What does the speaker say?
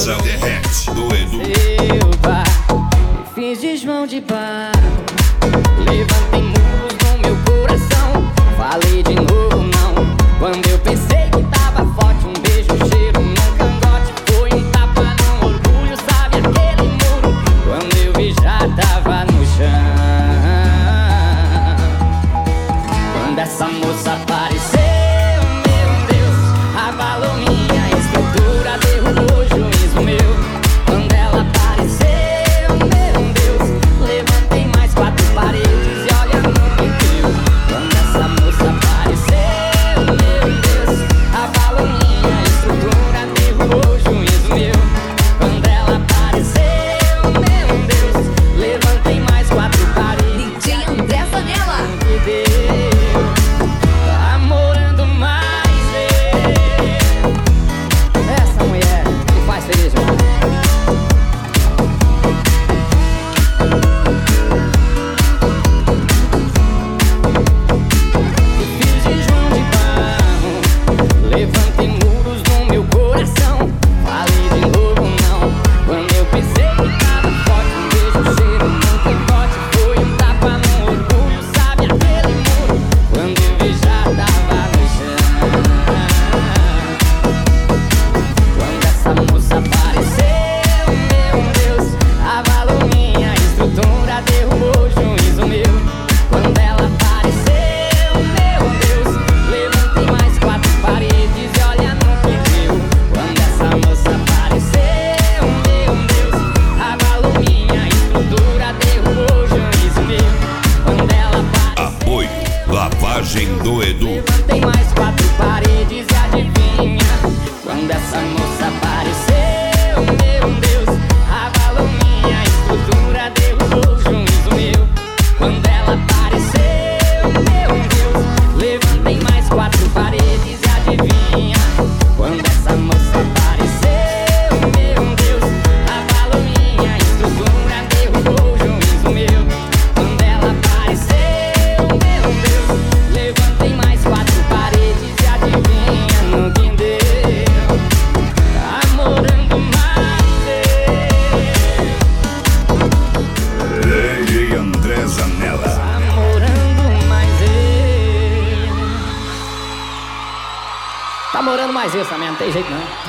versão do Edu. Seu bar, me fiz de João de bar. Levantei muros no meu coração. Falei de novo não. Quando eu pensei que tava forte, um beijo, um cheiro num cangote. Foi um tapa no orgulho, sabe aquele muro? Quando eu vi já tava no chão. Quando essa moça apareceu, meu Deus, abalou minha estrutura, derrubou o juízo meu. Quando ela apareceu, meu Deus, levantei mais 4 paredes e olha no que deu. Quando essa moça apareceu, meu Deus, abalou minha estrutura, derrubou o juízo meu. Quando ela apareceu, meu Deus, levantei mais 4 paredes. DJ André Zanella. Que deu, tá morando mais eu. Essa mulher me faz feliz, mano. Fiz de João de barro, levantei muros no meu coração. Falei de novo não. Quando eu pensei que tava forte, um beijo, um cheiro num cangote. Foi um tapa no orgulho, sabe aquele muro? Quando eu vi já tava no chão. Quando essa moça apareceu, meu Deus, abalou minha estrutura, derrubou o juízo meu. Quando ela apareceu, meu Deus, levantei mais 4 paredes e olha no que deu. Quando essa moça apareceu, meu Deus, abalou minha estrutura, derrubou o juízo meu. Quando ela Apoio, apareceu, lavagem do Edu. levantei mais 4 paredes e adivinha? Quando essa moça apareceu, meu Deus, abalou minha estrutura, derrubou o juízo meu. Quando ela apareceu, meu Deus, levantei mais 4 paredes e adivinha? Quando essa moça apareceu, meu Deus, abalou minha estrutura, derrubou o juízo meu. Quando ela apareceu, meu Deus, levantei mais 4 paredes e adivinha no que deu? Tá morando mais eu. DJ André Zanella. Tá morando mais eu. Tá morando mais eu, essa merda, não tem jeito não.